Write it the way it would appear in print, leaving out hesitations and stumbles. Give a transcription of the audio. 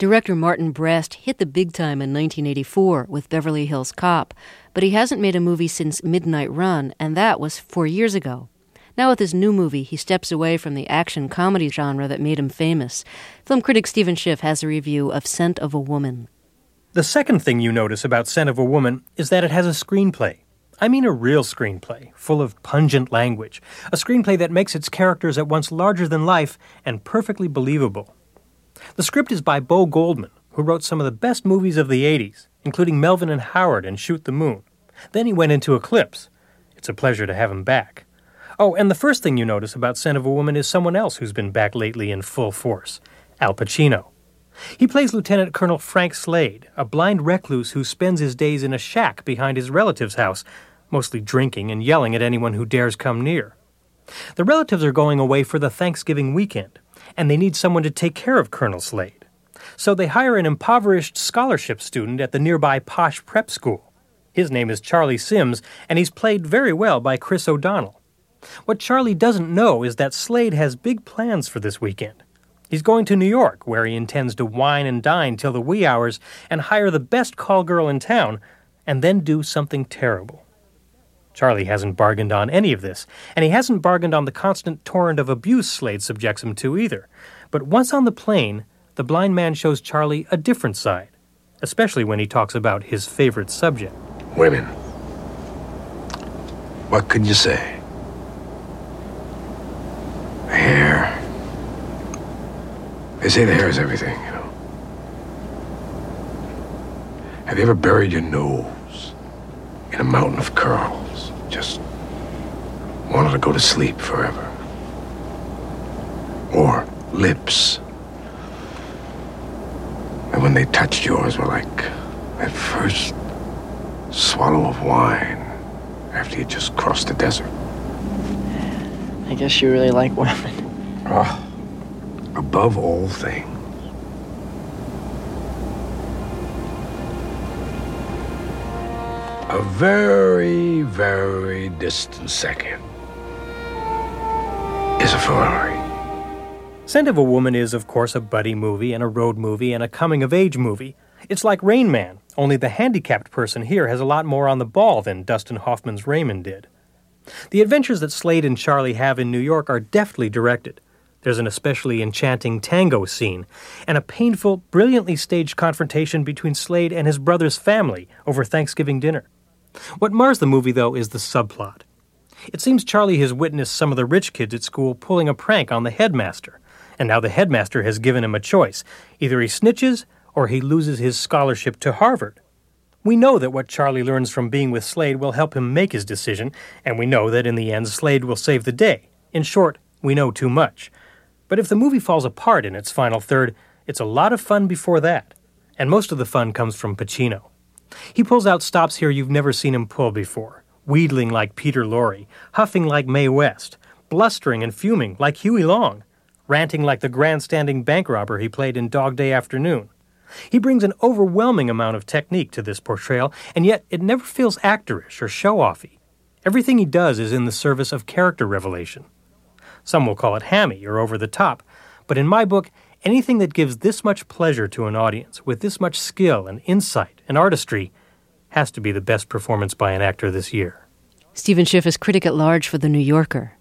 Director Martin Brest hit the big time in 1984 with Beverly Hills Cop, but he hasn't made a movie since Midnight Run, and that was 4 years ago. Now with his new movie, he steps away from the action-comedy genre that made him famous. Film critic Stephen Schiff has a review of Scent of a Woman. The second thing you notice about Scent of a Woman is that it has a screenplay. I mean a real screenplay, full of pungent language. A screenplay that makes its characters at once larger than life and perfectly believable. The script is by Bo Goldman, who wrote some of the best movies of the 80s, including Melvin and Howard and Shoot the Moon. Then he went into Eclipse. It's a pleasure to have him back. Oh, and the first thing you notice about Scent of a Woman is someone else who's been back lately in full force, Al Pacino. He plays Lieutenant Colonel Frank Slade, a blind recluse who spends his days in a shack behind his relative's house, mostly drinking and yelling at anyone who dares come near. The relatives are going away for the Thanksgiving weekend, and they need someone to take care of Colonel Slade. So they hire an impoverished scholarship student at the nearby posh prep school. His name is Charlie Sims, and he's played very well by Chris O'Donnell. What Charlie doesn't know is that Slade has big plans for this weekend. He's going to New York, where he intends to wine and dine till the wee hours and hire the best call girl in town, and then do something terrible. Charlie hasn't bargained on any of this, and he hasn't bargained on the constant torrent of abuse Slade subjects him to either. But once on the plane, the blind man shows Charlie a different side, especially when he talks about his favorite subject. Women. What could you say? The hair. They say the hair is everything, you know. Have you ever buried your nose in a mountain of curls? Just wanted to go to sleep forever. Or lips. And when they touched yours were like that first swallow of wine after you just crossed the desert. I guess you really like women. Oh, above all things. A very, very distant second is a Ferrari. Scent of a Woman is, of course, a buddy movie and a road movie and a coming-of-age movie. It's like Rain Man, only the handicapped person here has a lot more on the ball than Dustin Hoffman's Raymond did. The adventures that Slade and Charlie have in New York are deftly directed. There's an especially enchanting tango scene, and a painful, brilliantly staged confrontation between Slade and his brother's family over Thanksgiving dinner. What mars the movie, though, is the subplot. It seems Charlie has witnessed some of the rich kids at school pulling a prank on the headmaster, and now the headmaster has given him a choice. Either he snitches, or he loses his scholarship to Harvard. We know that what Charlie learns from being with Slade will help him make his decision, and we know that in the end Slade will save the day. In short, we know too much. But if the movie falls apart in its final third, it's a lot of fun before that. And most of the fun comes from Pacino. He pulls out stops here you've never seen him pull before, wheedling like Peter Lorre, huffing like Mae West, blustering and fuming like Huey Long, ranting like the grandstanding bank robber he played in Dog Day Afternoon. He brings an overwhelming amount of technique to this portrayal, and yet it never feels actorish or show-offy. Everything he does is in the service of character revelation. Some will call it hammy or over the top, but in my book, anything that gives this much pleasure to an audience, with this much skill and insight and artistry, has to be the best performance by an actor this year. Stephen Schiff is critic at large for The New Yorker.